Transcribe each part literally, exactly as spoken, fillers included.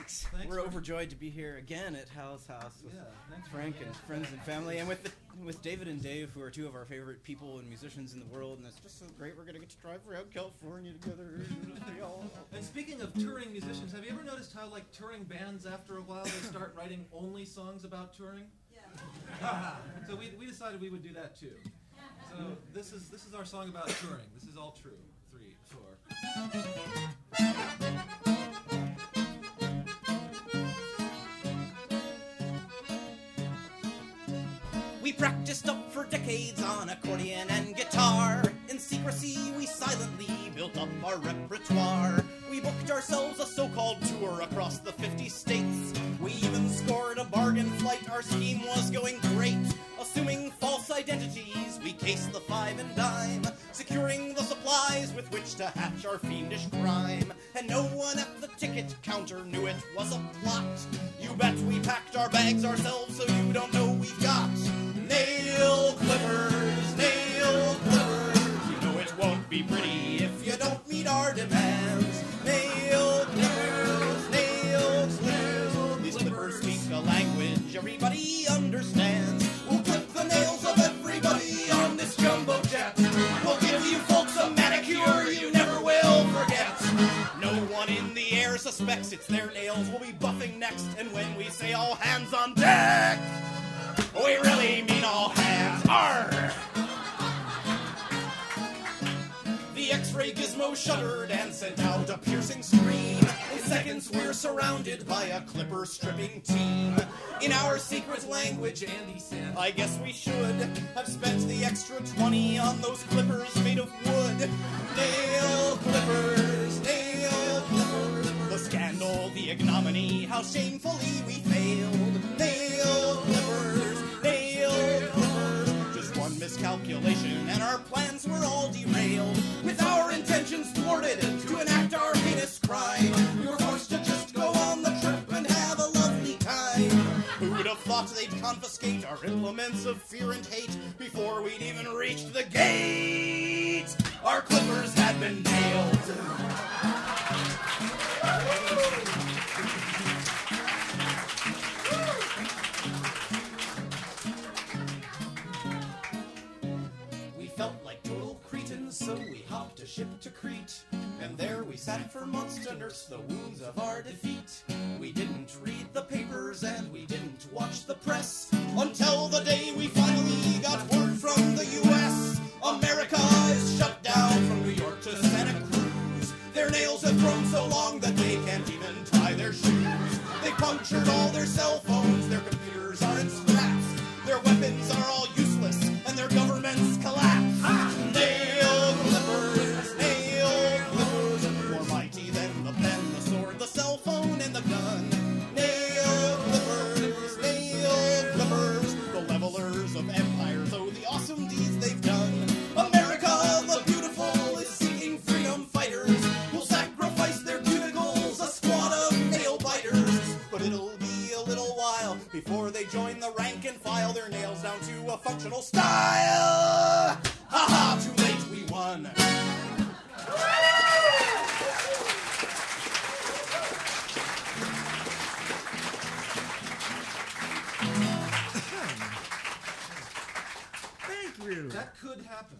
thanks. thanks We're for... overjoyed to be here again at Hal's house with yeah, thanks Frank and friends and family, and with the, with David and Dave, who are two of our favorite people and musicians in the world, and it's just so great we're going to get to drive around California together. And speaking of touring musicians, have you ever noticed how, like, touring bands, after a while, they start writing only songs about touring? Yeah. So we, we decided we would do that, too. So this is, this is our song about touring. This is all true. Three, four. We practiced up for decades on accordion and guitar. In secrecy, we silently built up our repertoire. We booked ourselves a so-called tour across the fifty states. We even scored a bargain flight. Our scheme was going great. Assuming false identities, we cased the five and dime, securing the supplies with which to hatch our fiendish crime. And no one at the ticket counter knew it was a plot. You bet we packed our bags ourselves, so you don't know we've got nail clippers, nail clippers. You know it won't be pretty if you don't meet our demands. Nail clippers, nail clippers. These clippers speak a language everybody understands. We'll clip the nails of everybody on this jumbo jet. We'll give you folks a manicure you never will forget. No one in the air suspects it's their nails we'll be buffing next. And when we say all hands on deck, we really mean all hands. Arr! The X-ray gizmo shuddered and sent out a piercing scream. In seconds we're surrounded by a clipper stripping team. In our secret language, Andy said, I guess we should have spent the extra twenty on those clippers made of wood. Nail clippers, nail clippers. The scandal, the ignominy, how shamefully we failed. Nail clippers, nail clippers. Just one miscalculation and our plans were all derailed. With our intentions thwarted to enact our heinous crime, we were forced to just go on the trip and have a lovely time. Who'd have thought they'd confiscate our implements of fear and hate before we'd even reached the gate? Our clippers had been nailed. So we hopped a ship to Crete, and there we sat for months to nurse the wounds of our defeat. We didn't read the papers and we didn't watch the press until the day we finally got word from the U S America is shut down from New York to Santa Cruz. Their nails have grown so long that they can't even tie their shoes. They punctured all their cell phones, their computers are in scraps, their weapons are all useless, and their governments collapse. Ah! Nail clippers, nail clippers, more mighty than the pen, the sword, the cell phone, and the gun. Nail clippers, nail clippers, the levelers of empires, oh, the awesome deeds they've done. America, the beautiful, is seeking freedom fighters who'll sacrifice their cuticles, a squad of nail biters. But it'll be a little while before they join the rank and file their nails down to a functional style. Ha-ha, too late, we won. Thank you. That could happen.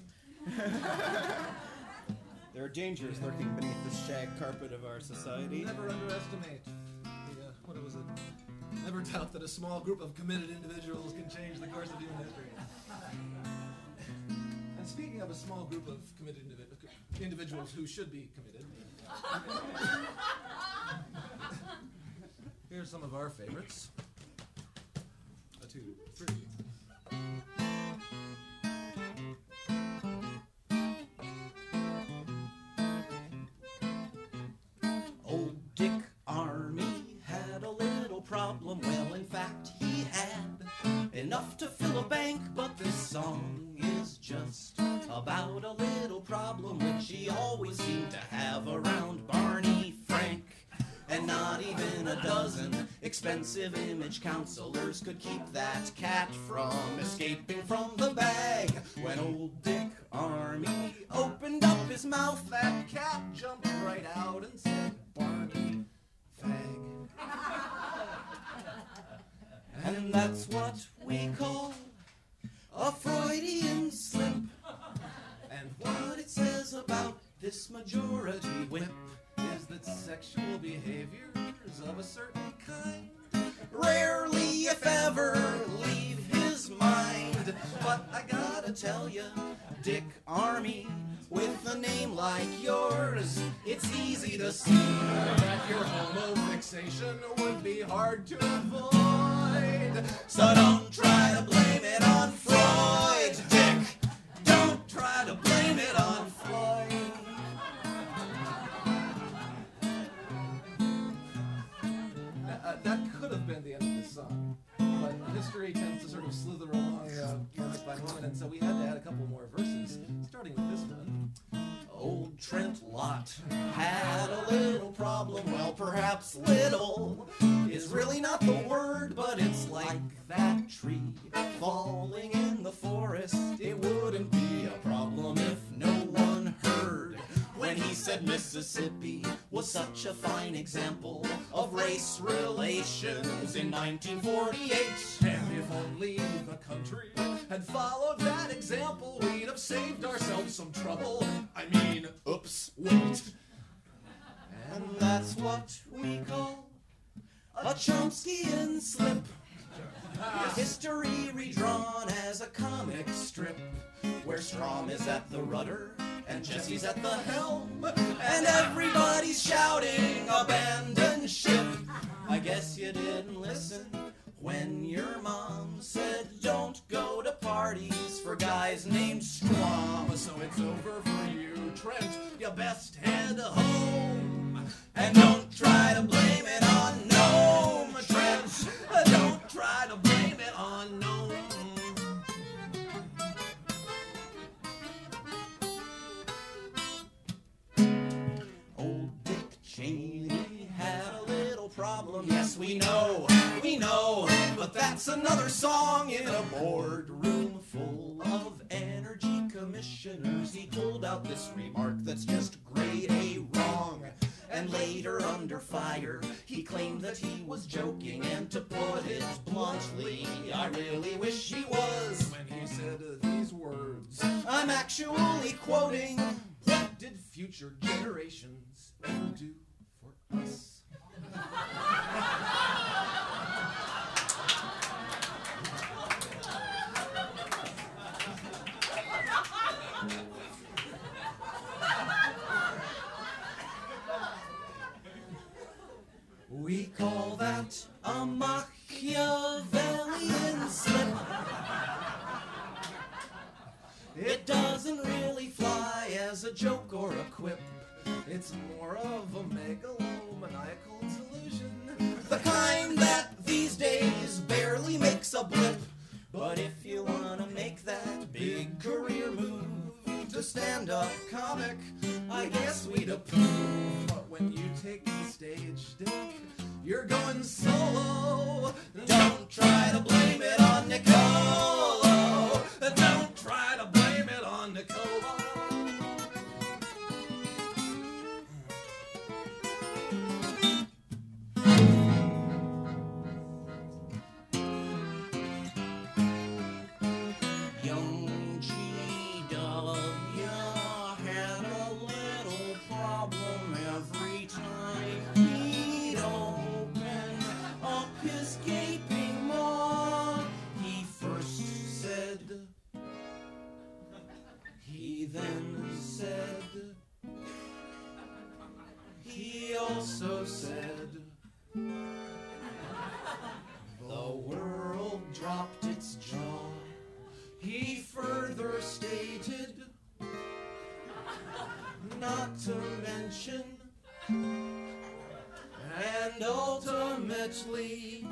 There are dangers lurking beneath the shag carpet of our society. Never underestimate the, uh, what was it? Never doubt that a small group of committed individuals can change the course of human history. And speaking of a small group of committed individ- individuals who should be committed, here's some of our favorites. A two, three. Old Dick Army had a little problem. Well, in fact, he had enough to fill a bank, but this song is just about a little problem which he always seemed to have around Barney Frank. And not even a dozen expensive image counselors could keep that cat from escaping from the bag. When old Dick Army opened up his mouth, that cat jumped right out and said, Barney, fag. that's what we call a Freudian slip. And what it says about this majority whip is that sexual behaviors of a certain kind rarely, if ever, leave his mind. But I gotta tell ya, Dick Armey, with a name like yours, it's easy to see that your homo-fixation would be hard to avoid. So don't try to blame it on Freud, Dick. Don't try to blame it on Floyd. Uh, that could have been the end of the song, but history tends to sort of slither along uh, moment by moment, and so we had to add a couple more verses, starting with this one. Old Trent Lott had a little problem. Well, perhaps little is really not the word, but it's like that tree falling in the forest. It wouldn't be a problem if no one heard when he said Mississippi was such a fine example of race relations in nineteen forty-eight. And if only the country had followed that example, we'd have saved ourselves some trouble. I mean, oops, wait. And that's what we call a Chomskyan slip. History redrawn as a comic strip, where Strom is at the rudder and Jesse's at the helm, and everybody's shouting, abandon ship. I guess you didn't listen when your mom said don't go to parties for guys named Strom. So it's over for you, Trent. You best head home. And don't try to blame it on Nome, Trent. Don't try to blame it on Nome. Old Dick Cheney had a little problem. Yes, we know, we know, but that's another song. In a boardroom full of energy commissioners, he pulled out this remark that's just grade A wrong. And later, under fire, he claimed that he was joking, and to put it bluntly, I really wish he was. When he said uh, these words, I'm actually quoting, what did future generations ever do for us? We call that a Machiavellian slip. It doesn't really fly as a joke or a quip. It's more of a megalomaniacal delusion, The kind that these days barely makes a blip. But if you wanna make that big career move to stand-up comic, I guess we'd approve. But when you take the stage, Dick, you're going solo. Don't try to blame it on Nicole. Don't try to blame it on Nicole. Young G W had a little problem every time he'd open up his gaping maw. He first said, he then said, he also said, the world dropped its jaw. He further stated, not to mention, and ultimately,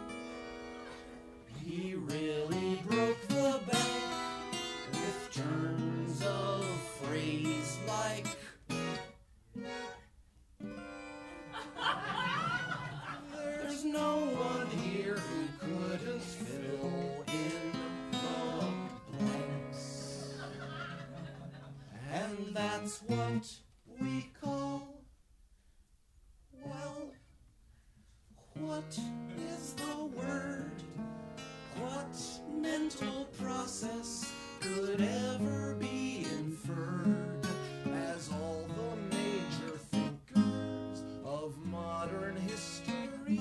he really broke the bank with turns of phrase like, there's no one here who couldn't fill in the blanks. And that's what we call, well, what is the word? process could ever be inferred, as all the major thinkers of modern history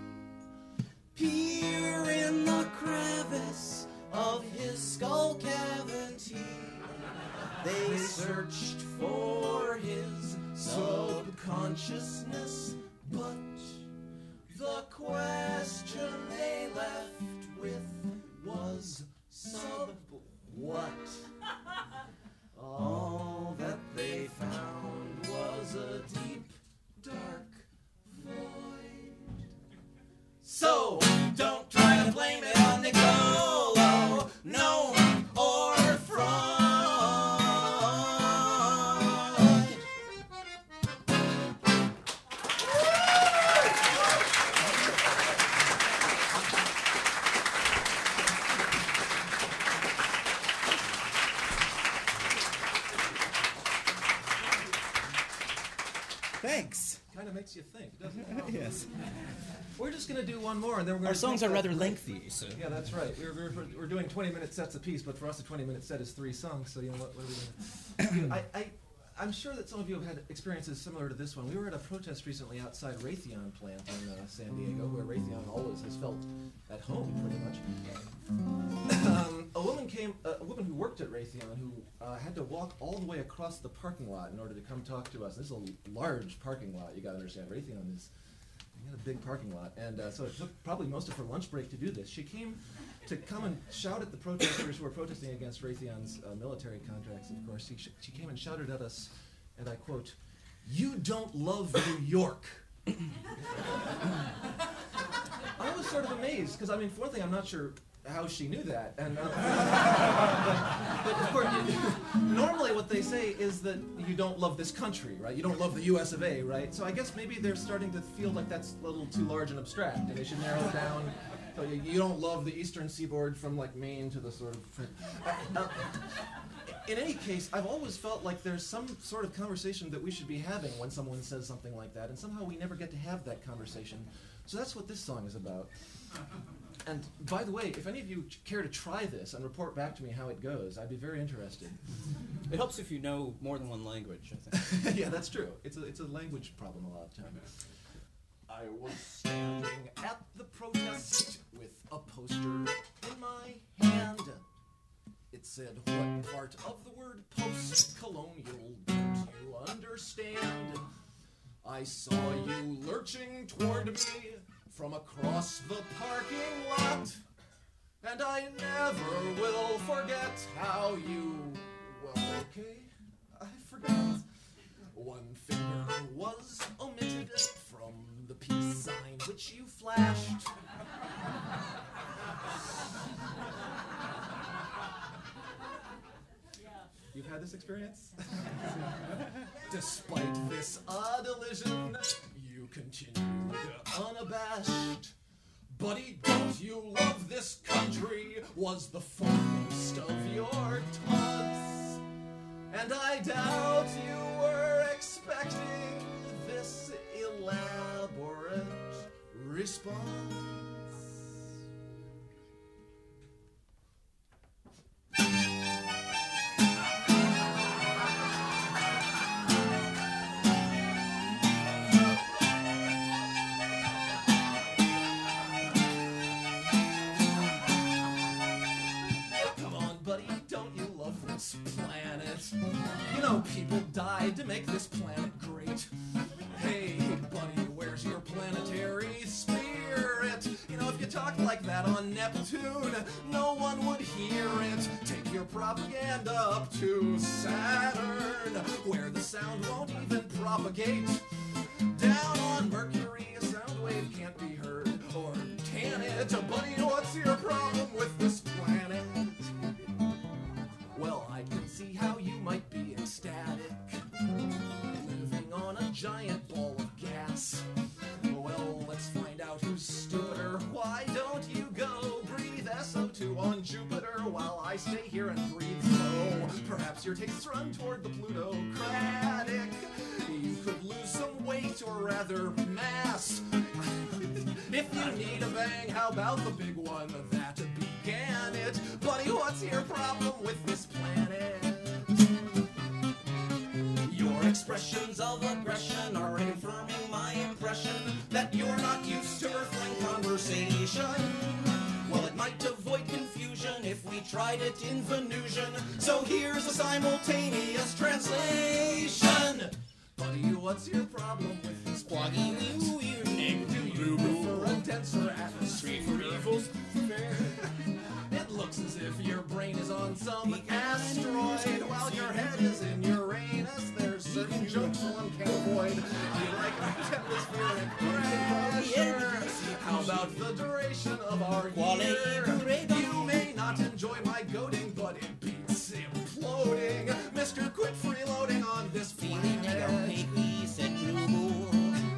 peer in the crevice of his skull cavity. They searched for his subconsciousness, but the question they left with was sub what? All that they found was a deep, dark void. So, don't try to blame it on Niccolo, no, or Freud. Thanks. Kind of makes you think, doesn't it? Yes. We're just going to do one more, and then we're going Our to... songs are rather lengthy, so... Yeah, that's right. We're, we're, we're doing twenty-minute sets apiece, but for us a twenty-minute set is three songs, so you know what, what are we going to... I, I, I'm sure that some of you have had experiences similar to this one. We were at a protest recently outside Raytheon plant in uh, San Diego, where Raytheon always has felt at home, pretty much. um, a woman came, uh, a woman who worked at Raytheon, who uh, had to walk all the way across the parking lot in order to come talk to us. This is a large parking lot, you got to understand. Raytheon is... They had a big parking lot, and uh, so it took probably most of her lunch break to do this. She came to come and shout at the protesters who were protesting against Raytheon's uh, military contracts, of course. She, sh she came and shouted at us, and I quote, "You don't love New York." I was sort of amazed, because, I mean, for one thing, I'm not sure how she knew that. And uh, but, but of course, you, normally what they say is that you don't love this country, right? You don't love the U S of A, right? So I guess maybe they're starting to feel like that's a little too large and abstract, and they should narrow it down. So you, you don't love the eastern seaboard from like Maine to the sort of... Uh, uh, in any case, I've always felt like there's some sort of conversation that we should be having when someone says something like that, and somehow we never get to have that conversation. So that's what this song is about. And by the way, if any of you care to try this and report back to me how it goes, I'd be very interested. It helps if you know more than one language, I think. Yeah, that's true. It's a, it's a language problem a lot of times. I was standing at the protest with a poster in my hand. It said, "What part of the word post-colonial don't you understand? I saw you lurching toward me from across the parking lot, and I never will forget how you, well, okay, I forgot. One finger was omitted from the peace sign which you flashed. You've had this experience? Despite this odd illusion, you continued unabashed. Buddy, don't you love this country? Was the foremost of your taunts. And I doubt you were expecting this elaborate response. Planet. You know, people died to make this planet great. Hey, buddy, where's your planetary spirit? You know, if you talked like that on Neptune, no one would hear it. Take your propaganda up to Saturn, where the sound won't even propagate. Down on Mercury, a sound wave can't be heard, or can it? Buddy, what's your problem with this planet? Well, I can see how you might be ecstatic, living on a giant ball of gas. Well, let's find out who's stupider. Why don't you go breathe S O two on Jupiter while I stay here and breathe slow? Perhaps your tastes run toward the plutocratic. You could lose some weight, or rather mass. If you need a bang, how about the big one that began it? Buddy, what's your expressions of aggression are confirming my impression that you're not used to Earthling conversation. Well, it might avoid confusion if we tried it in Venusian. So here's a simultaneous translation. Buddy, what's your problem with this Squaggy wee wee nig Do you prefer a denser atmosphere? for evils fair. It looks as if your brain is on some asteroid while your head is in Uranus. There's certain jokes one can avoid. Do you like atmospheric pressure? How about the duration of our year? You may not enjoy my goading, but it beats imploding. Mister Quit freeloading on this Feeling like a planet. baby said Google.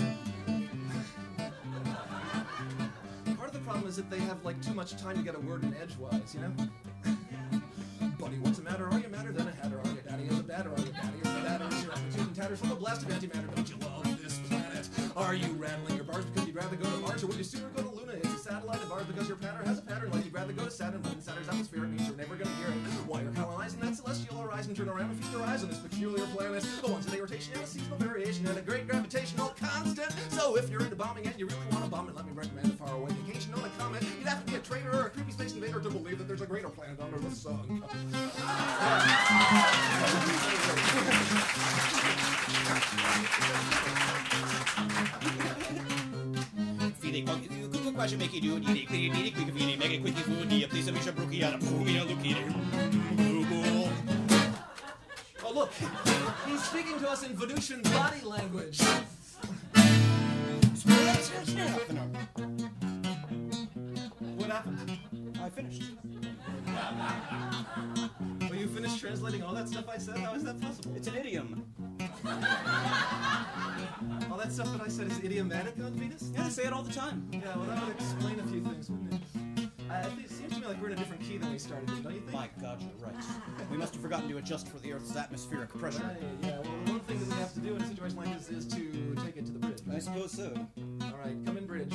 Part of the problem is that they have like too much time to get a word in edgewise, you know? Buddy, what's the matter? Are you madder than a hatter? Are you daddy is a batter? Are you daddy is a batter? Is your attitude and tatters from a blast of antimatter? Don't you love this planet? Are you rattling your bars because you'd rather go to Mars? Or would you sooner go to Luna? It's a satellite of ours because your pattern has a pattern like you'd rather go to Saturn, but in Saturn's atmosphere it means you're never gonna hear it. While you're colonizing that celestial horizon, turn around and feast your eyes on this peculiar planet. The one's a day rotation and a seasonal variation and a great gravitational constant. So if you're into bombing and you really want to bomb it, let me recommend a faraway vacation on a comet. You'd have to be a traitor or a creepy space invader to believe that there's a greater planet under the sun. Feeling funky, cook, wash, make it do, need it, clean it, need it, quick, feeling, make it quick, food, need it, please, a mission, brookie, out of movie, look at it. Oh look, he's speaking to us in Venusian body language. What happened? I finished. Well, you finished translating all that stuff I said? How is that possible? It's an idiom. All that stuff that I said is idiomatic on Venus? Yeah, I say it all the time. Yeah, well, that would explain a few things, wouldn't it? I, I think it seems to me like we're in a different key than we started in, don't you think? My God, you're right. We must have forgotten to adjust for the Earth's atmospheric pressure. Right, yeah, well, the one thing that we have to do in a situation like this is to take it to the bridge. I suppose so. All right, come in, bridge.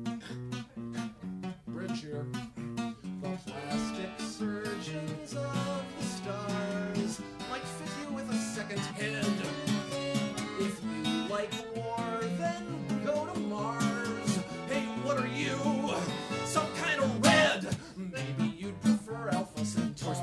Bridge here. The plastic surgeons of the stars might fit you with a second head. If you like war, then go to Mars. Hey, what are you? Some kind of red? Maybe you'd prefer Alpha Centauri.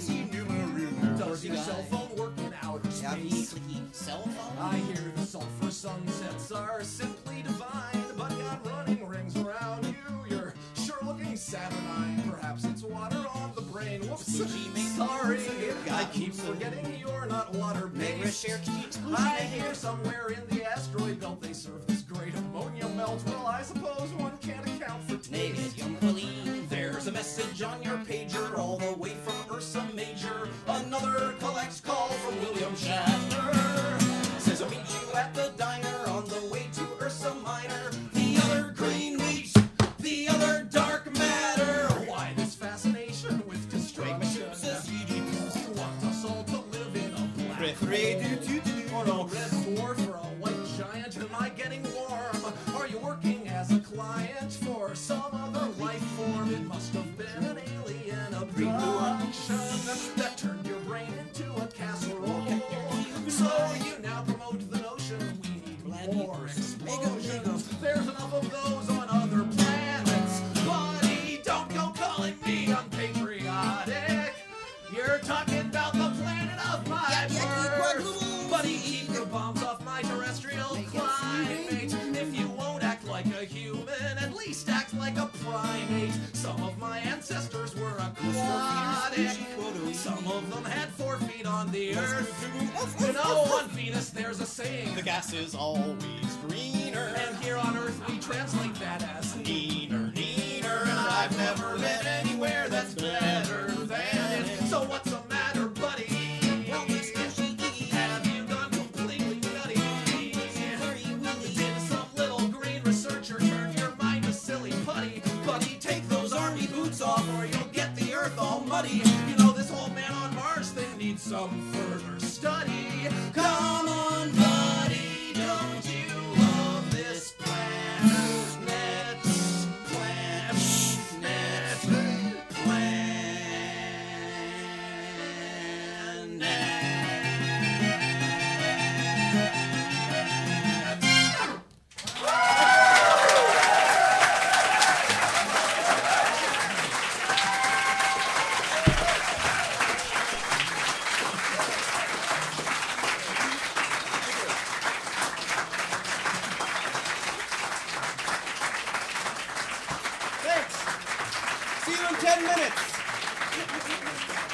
Does your cell phone work in outer space? Cell phone? I hear the sulfur sunsets are simply divine, but got running rings around you. You're sure looking saturnine. Perhaps it's water on the brain. Whoops. Sorry, I keep forgetting you're not water-based. I hear somewhere in the asteroid belt they serve this great ammonia melt. Well, I suppose one can't account for taste. There's a message on your pager all the way from Ursa Major. Another collect call from William Shatner. Says I'll meet you at the diner on the way to Ursa Minor. The other green wheat, the other dark matter. Why this fascination with destruction? You want us all to live in a black hole, or a red dwarf, or a white giant? Am I getting warm? Are you working as a client for some other life form? It must have been an alien abduction that turned your brain into a casserole. So you now promote the notion we need more explosions. There's enough of those on other planets. Buddy, don't go calling me unpatriotic. You're talking about the planet of my birth. Buddy, eat the bombs off my terrestrial climate. If you won't act like a human, at least act like a primate. Some of my ancestors were aquatic. Some of them had four feet on the earth. You know, on Venus there's a saying, The gas is always greener. and here on Earth we translate that as Neener, neener, and I've never been anywhere that's better than it. So what's the matter, buddy? Have you gone completely nutty? Did some little green researcher turn your mind to silly putty? Buddy, take those army boots off or you'll get the Earth all muddy. You know, this whole man on Mars thing needs some further study. Come on, buddy, don't you love this planet? Planet, planet. See you in ten minutes.